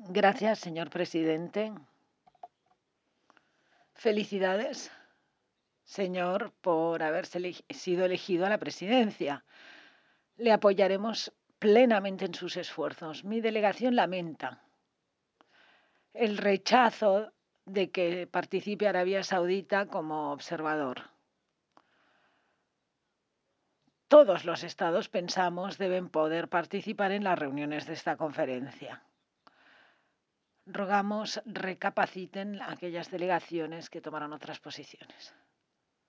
Gracias, señor presidente. Felicidades, señor, por haberse sido elegido a la presidencia. Le apoyaremos plenamente en sus esfuerzos. Mi delegación lamenta el rechazo de que participe Arabia Saudita como observador. Todos los estados, pensamos, deben poder participar en las reuniones de esta conferencia. Rogamos recapaciten aquellas delegaciones que tomaron otras posiciones.